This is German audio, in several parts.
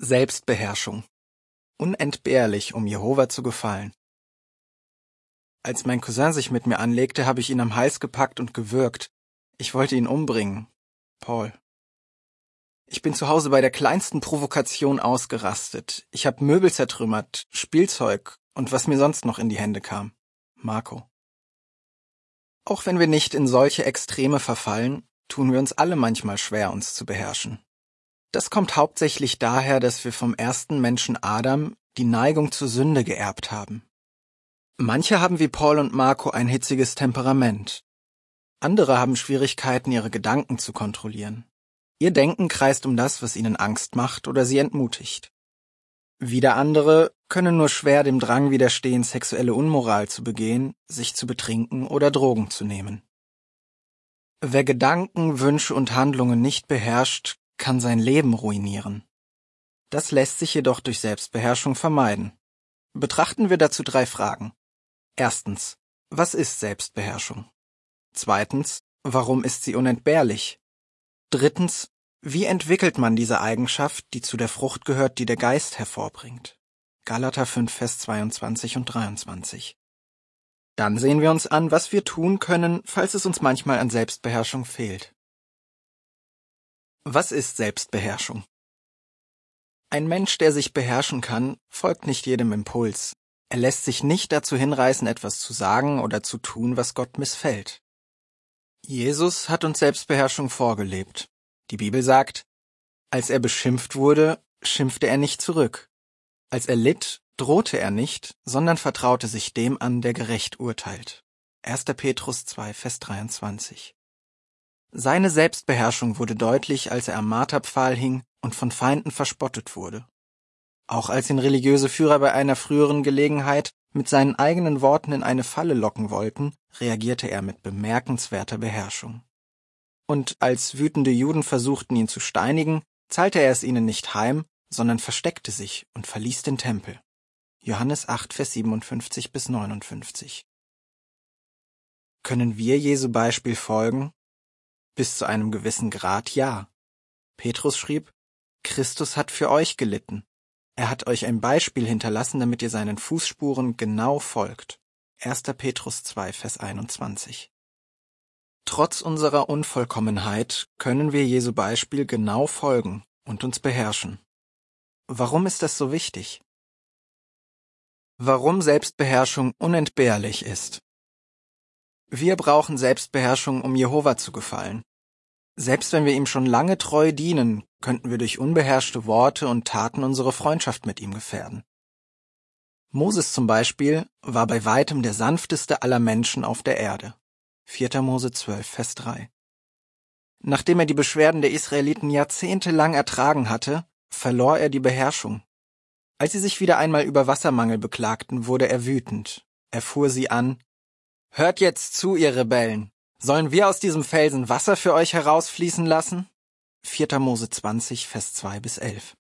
Selbstbeherrschung. Unentbehrlich, um Jehova zu gefallen. Als mein Cousin sich mit mir anlegte, habe ich ihn am Hals gepackt und gewürgt. Ich wollte ihn umbringen. Paul. Ich bin zu Hause bei der kleinsten Provokation ausgerastet. Ich habe Möbel zertrümmert, Spielzeug und was mir sonst noch in die Hände kam. Marco. Auch wenn wir nicht in solche Extreme verfallen, tun wir uns alle manchmal schwer, uns zu beherrschen. Das kommt hauptsächlich daher, dass wir vom ersten Menschen Adam die Neigung zur Sünde geerbt haben. Manche haben wie Paul und Marco ein hitziges Temperament. Andere haben Schwierigkeiten, ihre Gedanken zu kontrollieren. Ihr Denken kreist um das, was ihnen Angst macht oder sie entmutigt. Wieder andere können nur schwer dem Drang widerstehen, sexuelle Unmoral zu begehen, sich zu betrinken oder Drogen zu nehmen. Wer Gedanken, Wünsche und Handlungen nicht beherrscht, kann sein Leben ruinieren. Das lässt sich jedoch durch Selbstbeherrschung vermeiden. Betrachten wir dazu 3 Fragen. Erstens, was ist Selbstbeherrschung? Zweitens, warum ist sie unentbehrlich? Drittens, wie entwickelt man diese Eigenschaft, die zu der Frucht gehört, die der Geist hervorbringt? Galater 5, Vers 22 und 23. Dann sehen wir uns an, was wir tun können, falls es uns manchmal an Selbstbeherrschung fehlt. Was ist Selbstbeherrschung? Ein Mensch, der sich beherrschen kann, folgt nicht jedem Impuls. Er lässt sich nicht dazu hinreißen, etwas zu sagen oder zu tun, was Gott missfällt. Jesus hat uns Selbstbeherrschung vorgelebt. Die Bibel sagt, als er beschimpft wurde, schimpfte er nicht zurück. Als er litt, drohte er nicht, sondern vertraute sich dem an, der gerecht urteilt. 1. Petrus 2, Vers 23. Seine Selbstbeherrschung wurde deutlich, als er am Marterpfahl hing und von Feinden verspottet wurde. Auch als ihn religiöse Führer bei einer früheren Gelegenheit mit seinen eigenen Worten in eine Falle locken wollten, reagierte er mit bemerkenswerter Beherrschung. Und als wütende Juden versuchten, ihn zu steinigen, zahlte er es ihnen nicht heim, sondern versteckte sich und verließ den Tempel. Johannes 8, Vers 57 bis 59. Können wir Jesu Beispiel folgen? Bis zu einem gewissen Grad ja. Petrus schrieb, Christus hat für euch gelitten. Er hat euch ein Beispiel hinterlassen, damit ihr seinen Fußspuren genau folgt. 1. Petrus 2, Vers 21. Trotz unserer Unvollkommenheit können wir Jesu Beispiel genau folgen und uns beherrschen. Warum ist das so wichtig? Warum Selbstbeherrschung unentbehrlich ist. Wir brauchen Selbstbeherrschung, um Jehova zu gefallen. Selbst wenn wir ihm schon lange treu dienen, könnten wir durch unbeherrschte Worte und Taten unsere Freundschaft mit ihm gefährden. Moses zum Beispiel war bei weitem der sanfteste aller Menschen auf der Erde. 4. Mose 12, Vers 3. Nachdem er die Beschwerden der Israeliten jahrzehntelang ertragen hatte, verlor er die Beherrschung. Als sie sich wieder einmal über Wassermangel beklagten, wurde er wütend. Er fuhr sie an, »Hört jetzt zu, ihr Rebellen! Sollen wir aus diesem Felsen Wasser für euch herausfließen lassen?« 4. Mose 20, Vers 2 bis 11.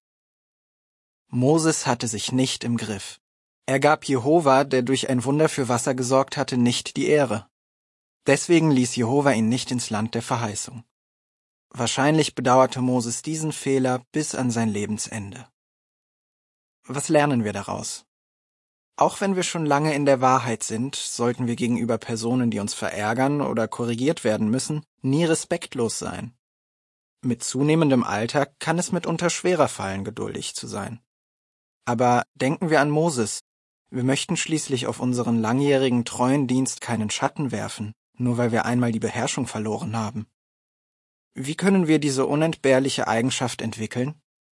Moses hatte sich nicht im Griff. Er gab Jehova, der durch ein Wunder für Wasser gesorgt hatte, nicht die Ehre. Deswegen ließ Jehova ihn nicht ins Land der Verheißung. Wahrscheinlich bedauerte Moses diesen Fehler bis an sein Lebensende. Was lernen wir daraus? Auch wenn wir schon lange in der Wahrheit sind, sollten wir gegenüber Personen, die uns verärgern oder korrigiert werden müssen, nie respektlos sein. Mit zunehmendem Alter kann es mitunter schwerer fallen, geduldig zu sein. Aber denken wir an Moses. Wir möchten schließlich auf unseren langjährigen treuen Dienst keinen Schatten werfen, nur weil wir einmal die Beherrschung verloren haben. Wie können wir diese unentbehrliche Eigenschaft entwickeln?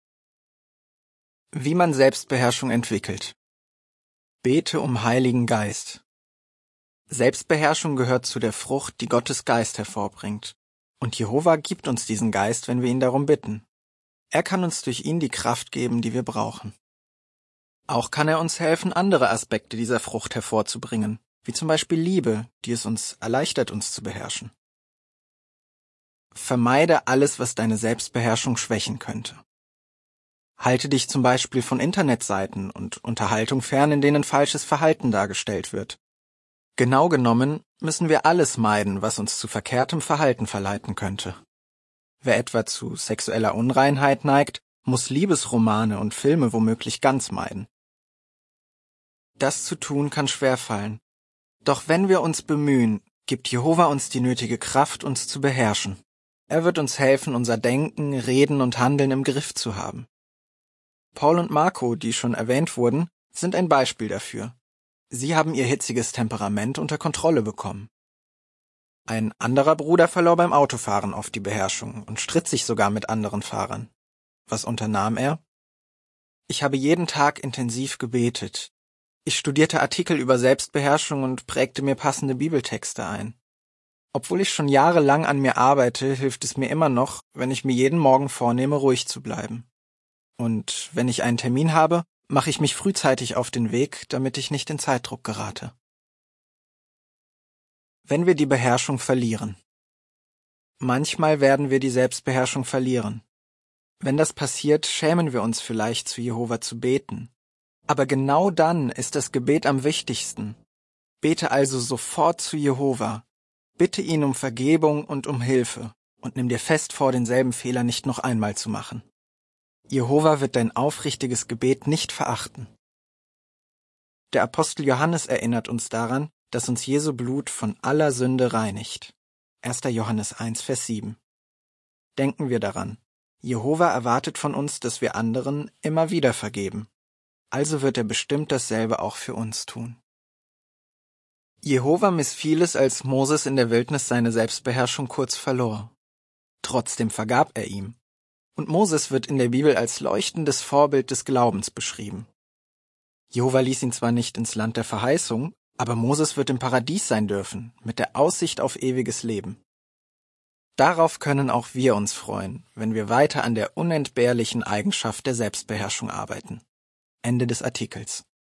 Wie man Selbstbeherrschung entwickelt. Bete um Heiligen Geist. Selbstbeherrschung gehört zu der Frucht, die Gottes Geist hervorbringt. Und Jehova gibt uns diesen Geist, wenn wir ihn darum bitten. Er kann uns durch ihn die Kraft geben, die wir brauchen. Auch kann er uns helfen, andere Aspekte dieser Frucht hervorzubringen, wie zum Beispiel Liebe, die es uns erleichtert, uns zu beherrschen. Vermeide alles, was deine Selbstbeherrschung schwächen könnte. Halte dich zum Beispiel von Internetseiten und Unterhaltung fern, in denen falsches Verhalten dargestellt wird. Genau genommen müssen wir alles meiden, was uns zu verkehrtem Verhalten verleiten könnte. Wer etwa zu sexueller Unreinheit neigt, muss Liebesromane und Filme womöglich ganz meiden. Das zu tun kann schwerfallen. Doch wenn wir uns bemühen, gibt Jehova uns die nötige Kraft, uns zu beherrschen. Er wird uns helfen, unser Denken, Reden und Handeln im Griff zu haben. Paul und Marco, die schon erwähnt wurden, sind ein Beispiel dafür. Sie haben ihr hitziges Temperament unter Kontrolle bekommen. Ein anderer Bruder verlor beim Autofahren oft die Beherrschung und stritt sich sogar mit anderen Fahrern. Was unternahm er? Ich habe jeden Tag intensiv gebetet. Ich studierte Artikel über Selbstbeherrschung und prägte mir passende Bibeltexte ein. Obwohl ich schon jahrelang an mir arbeite, hilft es mir immer noch, wenn ich mir jeden Morgen vornehme, ruhig zu bleiben. Und wenn ich einen Termin habe, mache ich mich frühzeitig auf den Weg, damit ich nicht in Zeitdruck gerate. Wenn wir die Beherrschung verlieren. Manchmal werden wir die Selbstbeherrschung verlieren. Wenn das passiert, schämen wir uns vielleicht, zu Jehova zu beten. Aber genau dann ist das Gebet am wichtigsten. Bete also sofort zu Jehova. Bitte ihn um Vergebung und um Hilfe und nimm dir fest vor, denselben Fehler nicht noch einmal zu machen. Jehova wird dein aufrichtiges Gebet nicht verachten. Der Apostel Johannes erinnert uns daran, dass uns Jesu Blut von aller Sünde reinigt. 1. Johannes 1, Vers 7. Denken wir daran. Jehova erwartet von uns, dass wir anderen immer wieder vergeben. Also wird er bestimmt dasselbe auch für uns tun. Jehova missfiel es, als Moses in der Wildnis seine Selbstbeherrschung kurz verlor. Trotzdem vergab er ihm. Und Moses wird in der Bibel als leuchtendes Vorbild des Glaubens beschrieben. Jehova ließ ihn zwar nicht ins Land der Verheißung, aber Moses wird im Paradies sein dürfen, mit der Aussicht auf ewiges Leben. Darauf können auch wir uns freuen, wenn wir weiter an der unentbehrlichen Eigenschaft der Selbstbeherrschung arbeiten. Ende des Artikels.